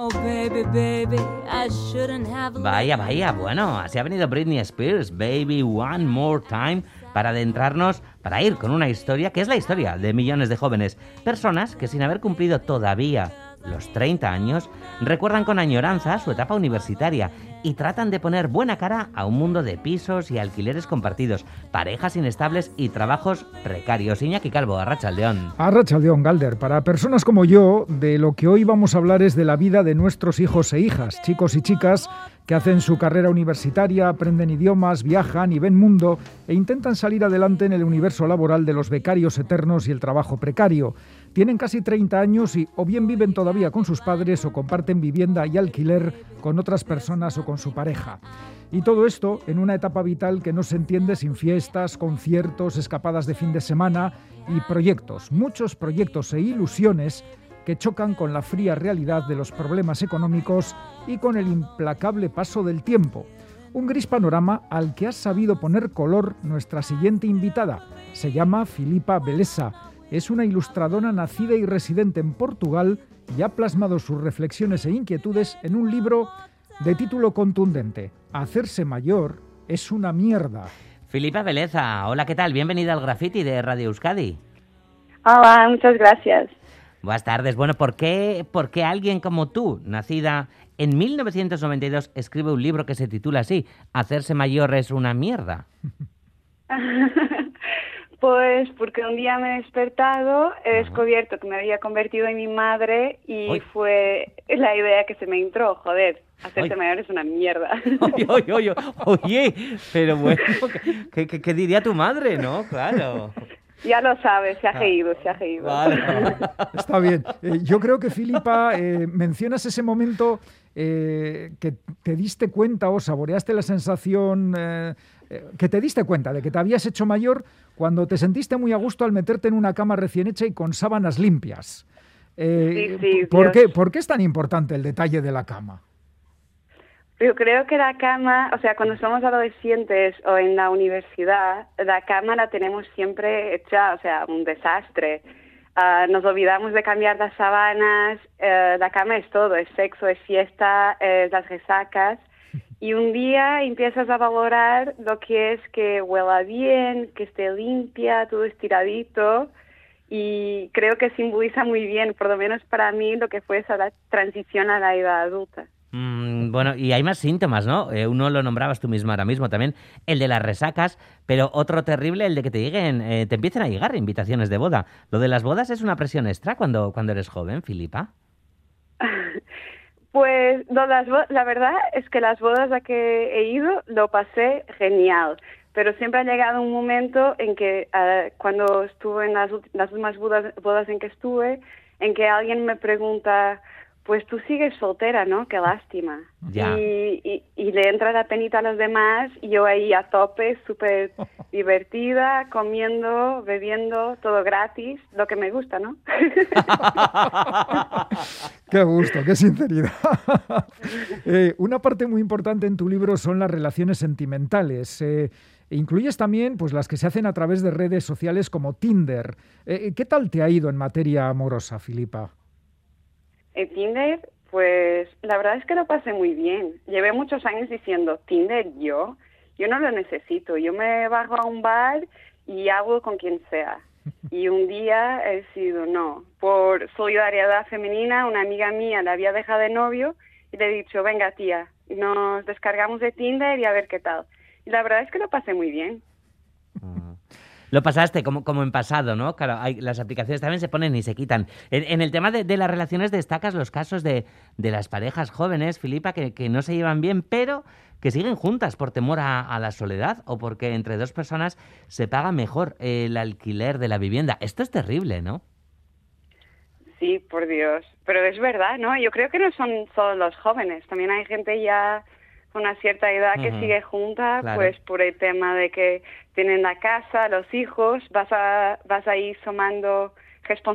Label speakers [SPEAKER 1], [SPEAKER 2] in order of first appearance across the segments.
[SPEAKER 1] Vaya, bueno, así ha venido Britney Spears, Baby One More Time, para adentrarnos, para ir con una historia que es la historia de millones de jóvenes, personas que sin haber cumplido todavía los 30 años, recuerdan con añoranza su etapa universitaria y tratan de poner buena cara a un mundo de pisos y alquileres compartidos, parejas inestables y trabajos precarios. Iñaki Calvo, Arratsaldeon.
[SPEAKER 2] Arratsaldeon, Galder. Para personas como yo, de lo que hoy vamos a hablar es de la vida de nuestros hijos e hijas, chicos y chicas que hacen su carrera universitaria, aprenden idiomas, viajan y ven mundo e intentan salir adelante en el universo laboral de los becarios eternos y el trabajo precario. Tienen casi 30 años y o bien viven todavía con sus padres o comparten vivienda y alquiler con otras personas o con su pareja. Y todo esto en una etapa vital que no se entiende sin fiestas, conciertos, escapadas de fin de semana y proyectos, muchos proyectos e ilusiones que chocan con la fría realidad de los problemas económicos y con el implacable paso del tiempo. Un gris panorama al que ha sabido poner color nuestra siguiente invitada. Se llama Filipa Beleza. Es una ilustradora nacida y residente en Portugal y ha plasmado sus reflexiones e inquietudes en un libro de título contundente: Hacerse mayor es una mierda.
[SPEAKER 1] Filipa Beleza, hola, ¿qué tal? Bienvenida al Graffiti de Radio Euskadi.
[SPEAKER 3] Hola, muchas gracias.
[SPEAKER 1] Buenas tardes. Bueno, ¿por qué alguien como tú, nacida en 1992, escribe un libro que se titula así, Hacerse mayor es una mierda?
[SPEAKER 3] Pues porque un día me he despertado, he descubierto que me había convertido en mi madre y
[SPEAKER 1] Oy.
[SPEAKER 3] Fue la idea que se me entró, joder, hacerse mayor es una mierda.
[SPEAKER 1] Oye, pero bueno, ¿qué diría tu madre, no? Claro.
[SPEAKER 3] Ya lo sabes, se ha reído.
[SPEAKER 1] Vale.
[SPEAKER 2] Está bien. Yo creo que, Filipa, mencionas ese momento que te diste cuenta o saboreaste la sensación que te diste cuenta de que te habías hecho mayor cuando te sentiste muy a gusto al meterte en una cama recién hecha y con sábanas limpias.
[SPEAKER 3] Sí,
[SPEAKER 2] ¿Por qué es tan importante el detalle de la cama?
[SPEAKER 3] Yo creo que la cama, o sea, cuando somos adolescentes o en la universidad, la cama la tenemos siempre hecha, o sea, un desastre. Nos olvidamos de cambiar las sábanas, la cama es todo, es sexo, es fiesta, es las resacas. Y un día empiezas a valorar lo que es que huela bien, que esté limpia, todo estiradito. Y creo que simboliza muy bien, por lo menos para mí, lo que fue esa transición a la edad adulta.
[SPEAKER 1] Bueno, y hay más síntomas, ¿no? Uno lo nombrabas tú misma ahora mismo también, el de las resacas, pero otro terrible, el de que te lleguen, te empiecen a llegar invitaciones de boda. Lo de las bodas es una presión extra cuando eres joven, Filipa.
[SPEAKER 3] Pues no, la verdad es que las bodas a que he ido lo pasé genial, pero siempre ha llegado un momento en que cuando estuve en las últimas bodas en que estuve, en que alguien me pregunta: pues tú sigues soltera, ¿no? Qué lástima.
[SPEAKER 1] Ya.
[SPEAKER 3] Y le entra la penita a los demás y yo ahí a tope, súper divertida, comiendo, bebiendo, todo gratis, lo que me gusta, ¿no?
[SPEAKER 2] Qué gusto, qué sinceridad. Una parte muy importante en tu libro son las relaciones sentimentales. Incluyes también pues, las que se hacen a través de redes sociales como Tinder. ¿Qué tal te ha ido en materia amorosa, Filipa?
[SPEAKER 3] En Tinder, pues la verdad es que lo pasé muy bien. Llevé muchos años diciendo: Tinder yo no lo necesito. Yo me bajo a un bar y hablo con quien sea. Y un día he decidido no. Por solidaridad femenina, una amiga mía la había dejado de novio y le he dicho: venga tía, nos descargamos de Tinder y a ver qué tal. Y la verdad es que lo pasé muy bien.
[SPEAKER 1] Lo pasaste como en pasado, ¿no? Claro, las aplicaciones también se ponen y se quitan. En el tema de las relaciones destacas los casos de las parejas jóvenes, Filipa, que no se llevan bien, pero que siguen juntas por temor a la soledad o porque entre dos personas se paga mejor el alquiler de la vivienda. Esto es terrible, ¿no?
[SPEAKER 3] Sí, por Dios. Pero es verdad, ¿no? Yo creo que no son solo los jóvenes. También hay gente ya con una cierta edad que sigue junta, claro, pues por el tema de que tienen la casa, los hijos, vas a ir sumando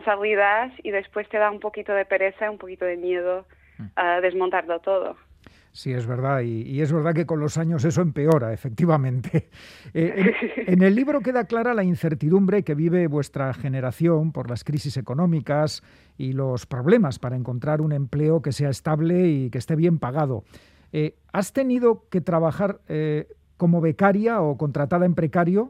[SPEAKER 3] responsabilidades y después te da un poquito de pereza, un poquito de miedo a desmontarlo todo.
[SPEAKER 2] Sí, es verdad, y es verdad que con los años eso empeora, efectivamente. En el libro queda clara la incertidumbre que vive vuestra generación por las crisis económicas y los problemas para encontrar un empleo que sea estable y que esté bien pagado. ¿Has tenido que trabajar como becaria o contratada en precario?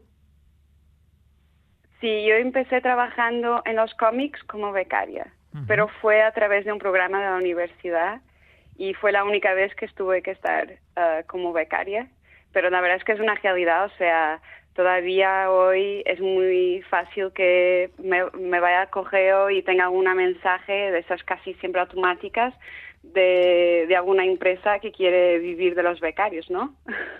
[SPEAKER 3] Sí, yo empecé trabajando en los cómics como becaria, pero fue a través de un programa de la universidad y fue la única vez que tuve que estar como becaria. Pero la verdad es que es una realidad, o sea, todavía hoy es muy fácil que me vaya al correo y tenga algún mensaje de esas casi siempre automáticas de alguna empresa que quiere vivir de los becarios, ¿no?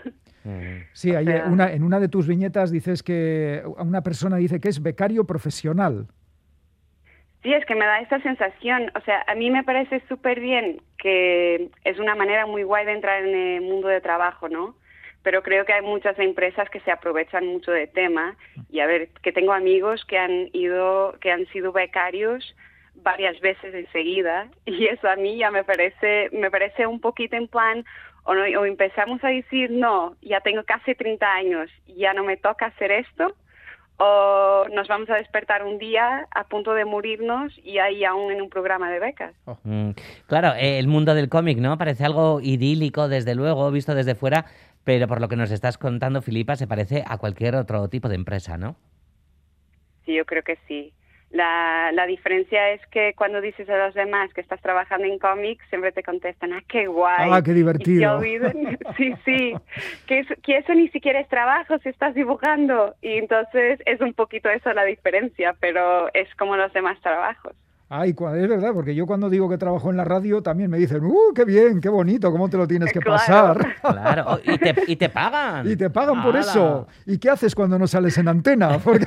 [SPEAKER 2] Sí, en una de tus viñetas dices que una persona dice que es becario profesional.
[SPEAKER 3] Sí, es que me da esta sensación, o sea, a mí me parece súper bien que es una manera muy guay de entrar en el mundo de trabajo, ¿no? Pero creo que hay muchas empresas que se aprovechan mucho del tema y a ver, que tengo amigos que han sido becarios varias veces enseguida y eso a mí ya me parece un poquito en plan o empezamos a decir no, ya tengo casi 30 años y ya no me toca hacer esto, o nos vamos a despertar un día a punto de morirnos y ahí aún en un programa de becas.
[SPEAKER 1] Claro, el mundo del cómic, ¿no? Parece algo idílico, desde luego, visto desde fuera, pero por lo que nos estás contando, Filipa, se parece a cualquier otro tipo de empresa, ¿no?
[SPEAKER 3] Sí, yo creo que sí. La diferencia es que cuando dices a los demás que estás trabajando en cómics, siempre te contestan, ¡ah, qué guay!
[SPEAKER 2] ¡Ah, qué divertido!
[SPEAKER 3] Y se olvidan, sí, que eso ni siquiera es trabajo si estás dibujando. Y entonces es un poquito eso la diferencia, pero es como los demás trabajos.
[SPEAKER 2] Ay, es verdad, porque yo cuando digo que trabajo en la radio también me dicen, qué bien, qué bonito, cómo te lo tienes que pasar.
[SPEAKER 1] Claro, y te pagan.
[SPEAKER 2] Y te pagan por eso. ¿Y qué haces cuando no sales en antena? Porque...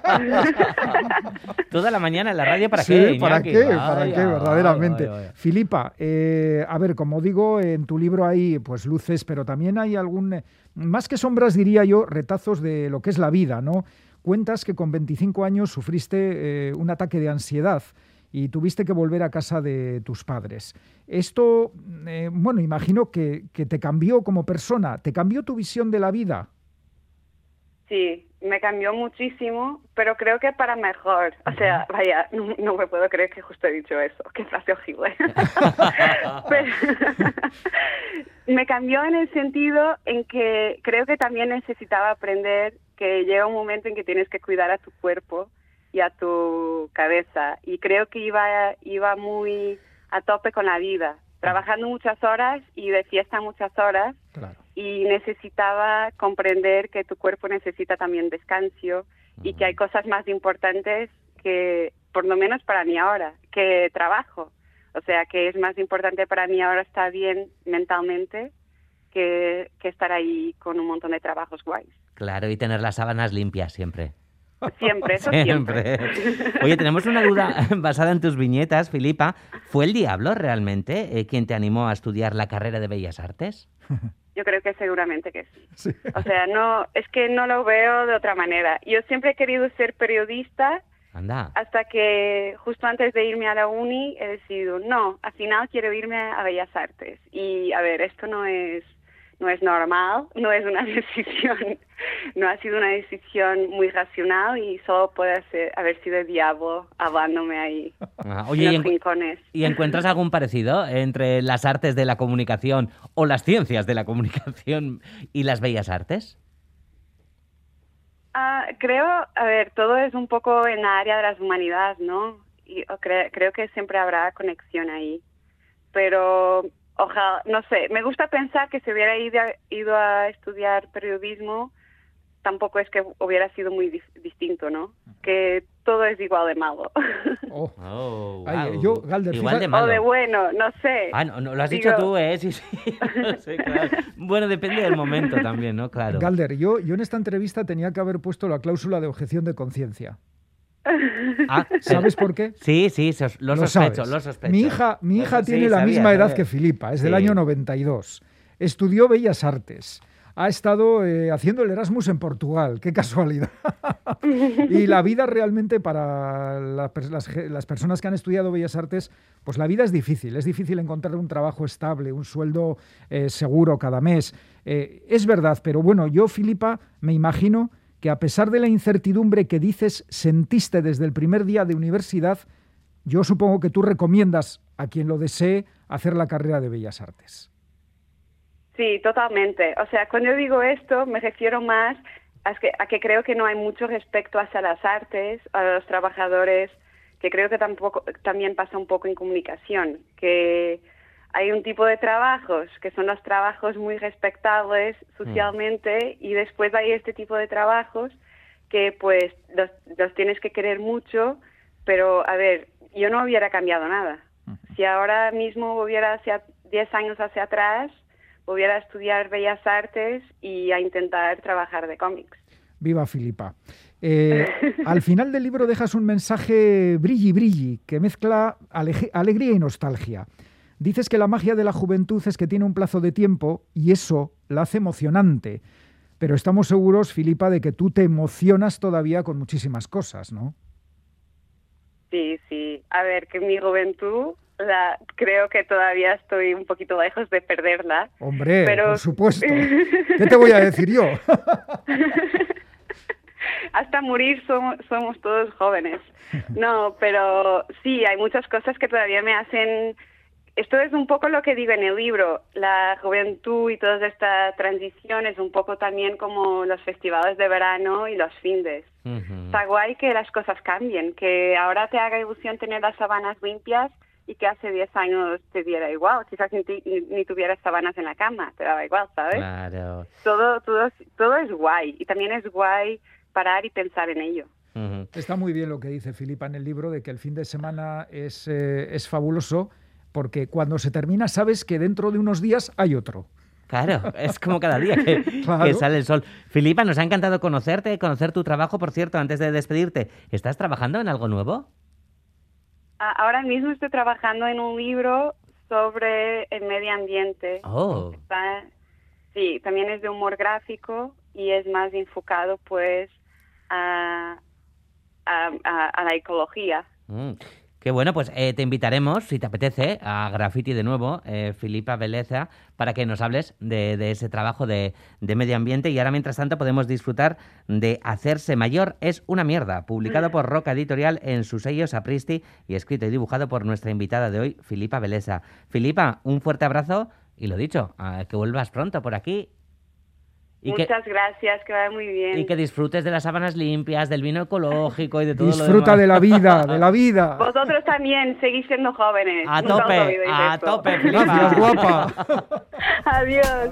[SPEAKER 1] Toda la mañana en la radio, ¿para
[SPEAKER 2] sí,
[SPEAKER 1] qué?
[SPEAKER 2] ¿para qué? ¿Para qué? Verdaderamente. Filipa, a ver, como digo, en tu libro hay pues luces, pero también hay más que sombras, diría yo, retazos de lo que es la vida, ¿no? Cuentas que con 25 años sufriste un ataque de ansiedad y tuviste que volver a casa de tus padres. Esto, imagino que te cambió como persona, ¿te cambió tu visión de la vida?
[SPEAKER 3] Sí, me cambió muchísimo, pero creo que para mejor. O sea, vaya, no me puedo creer que justo he dicho eso. Qué frase horrible. Me cambió en el sentido en que creo que también necesitaba aprender que llega un momento en que tienes que cuidar a tu cuerpo y a tu cabeza. Y creo que iba muy a tope con la vida, trabajando muchas horas y de fiesta muchas horas. Claro. Y necesitaba comprender que tu cuerpo necesita también descanso y que hay cosas más importantes que, por lo menos para mí ahora, que trabajo. O sea, que es más importante para mí ahora estar bien mentalmente que estar ahí con un montón de trabajos guays.
[SPEAKER 1] Claro, y tener las sábanas limpias siempre.
[SPEAKER 3] Siempre, eso siempre.
[SPEAKER 1] Oye, tenemos una duda basada en tus viñetas, Filipa. ¿Fue el diablo realmente quien te animó a estudiar la carrera de Bellas Artes?
[SPEAKER 3] Yo creo que seguramente que sí. O sea, no, es que no lo veo de otra manera. Yo siempre he querido ser periodista.
[SPEAKER 1] Anda.
[SPEAKER 3] Hasta que justo antes de irme a la uni he decidido, no, al final quiero irme a Bellas Artes. Y a ver, esto no es normal, no es una decisión, no ha sido una decisión muy racional y solo puede haber sido el diablo hablándome ahí
[SPEAKER 1] Oye,
[SPEAKER 3] en los rincones.
[SPEAKER 1] ¿Y encuentras algún parecido entre las artes de la comunicación o las ciencias de la comunicación y las bellas artes?
[SPEAKER 3] Creo, a ver, todo es un poco en la área de las humanidades, ¿no? Y creo que siempre habrá conexión ahí, pero ojalá, no sé, me gusta pensar que si hubiera ido a estudiar periodismo, tampoco es que hubiera sido muy distinto, ¿no? Que todo es igual de malo.
[SPEAKER 1] Wow.
[SPEAKER 2] Galder,
[SPEAKER 1] igual de malo.
[SPEAKER 3] O de bueno, no sé.
[SPEAKER 1] No, lo has dicho tú, ¿eh? Sí. No sé, claro. Bueno, depende del momento también, ¿no? Claro.
[SPEAKER 2] Galder, yo en esta entrevista tenía que haber puesto la cláusula de objeción de conciencia. ¿Sabes por qué?
[SPEAKER 1] Sí, lo sospecho.
[SPEAKER 2] Mi hija tiene la misma edad que Filipa, es del año 92. Estudió Bellas Artes. ha estado haciendo el Erasmus en Portugal. ¡Qué casualidad! Y la vida realmente para las personas que han estudiado Bellas Artes, pues la vida es difícil. Es difícil encontrar un trabajo estable, un sueldo seguro cada mes. Es verdad, pero bueno, yo, Filipa, me imagino que a pesar de la incertidumbre que dices sentiste desde el primer día de universidad, yo supongo que tú recomiendas a quien lo desee hacer la carrera de Bellas Artes.
[SPEAKER 3] Sí, totalmente. O sea, cuando yo digo esto, me refiero más a que creo que no hay mucho respeto hacia las artes, a los trabajadores, que creo que también pasa un poco en comunicación, que hay un tipo de trabajos que son los trabajos muy respetables socialmente y después hay este tipo de trabajos que pues los tienes que querer mucho, pero a ver, yo no hubiera cambiado nada. Si ahora mismo volviera hacia 10 años hacia atrás, volviera a estudiar Bellas Artes y a intentar trabajar de cómics.
[SPEAKER 2] Viva Filipa. Al final del libro dejas un mensaje brilli que mezcla alegría y nostalgia. Dices que la magia de la juventud es que tiene un plazo de tiempo y eso la hace emocionante. Pero estamos seguros, Filipa, de que tú te emocionas todavía con muchísimas cosas, ¿no?
[SPEAKER 3] Sí, sí. A ver, que mi juventud creo que todavía estoy un poquito lejos de perderla.
[SPEAKER 2] Hombre,
[SPEAKER 3] pero...
[SPEAKER 2] por supuesto. ¿Qué te voy a decir yo?
[SPEAKER 3] Hasta morir somos todos jóvenes. No, pero sí, hay muchas cosas que todavía me hacen... Esto es un poco lo que digo en el libro. La juventud y toda esta transición es un poco también como los festivales de verano y los findes. Está guay que las cosas cambien, que ahora te haga ilusión tener las sábanas limpias y que hace 10 años te diera igual. Quizás ni tuvieras sábanas en la cama, te daba igual, ¿sabes?
[SPEAKER 1] Claro.
[SPEAKER 3] Todo es guay y también es guay parar y pensar en ello.
[SPEAKER 2] Está muy bien lo que dice Filipa en el libro de que el fin de semana es fabuloso porque cuando se termina sabes que dentro de unos días hay otro.
[SPEAKER 1] Claro, es como cada día que sale el sol. Filipa, nos ha encantado conocerte, conocer tu trabajo. Por cierto, antes de despedirte, ¿estás trabajando en algo nuevo?
[SPEAKER 3] Ahora mismo estoy trabajando en un libro sobre el medio ambiente.
[SPEAKER 1] Oh.
[SPEAKER 3] Sí, también es de humor gráfico y es más enfocado pues a la ecología.
[SPEAKER 1] Qué bueno, pues te invitaremos, si te apetece, a Graffiti de nuevo, Filipa Beleza, para que nos hables de ese trabajo de medio ambiente. Y ahora, mientras tanto, podemos disfrutar de Hacerse Mayor es una mierda, publicado por Roca Editorial en su sello Sapristi y escrito y dibujado por nuestra invitada de hoy, Filipa Beleza. Filipa, un fuerte abrazo y lo dicho, que vuelvas pronto por aquí.
[SPEAKER 3] Muchas gracias, que vaya muy bien.
[SPEAKER 1] Y que disfrutes de las sábanas limpias, del vino ecológico y de todo
[SPEAKER 2] Disfruta
[SPEAKER 1] lo demás.
[SPEAKER 2] de la vida.
[SPEAKER 3] Vosotros también, seguís siendo jóvenes.
[SPEAKER 1] A tope, Filipa.
[SPEAKER 2] Gracias, guapa.
[SPEAKER 3] Adiós.